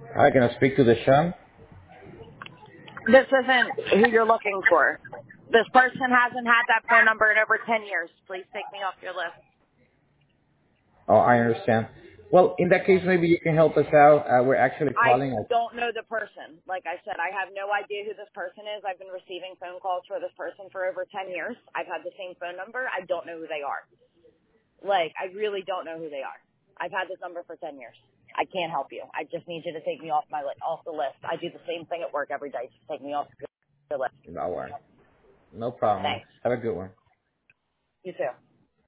Hi, can I speak to the Sean? This isn't who you're looking for. This person hasn't had that phone number in over 10 years. Please take me off your list. Oh, I understand. Well, in that case, maybe you can help us out. We're actually I calling. don't know the person. Like I said, I have no idea who this person is. I've been receiving phone calls for this person for over 10 years. I've had the same phone number. I don't know who they are. Like, I really don't know who they are. I've had this number for 10 years. I can't help you. I just need you to take me off off the list. I do the same thing at work every day. Just take me off the list. No worry. No problem. Thanks. Have a good one. You too.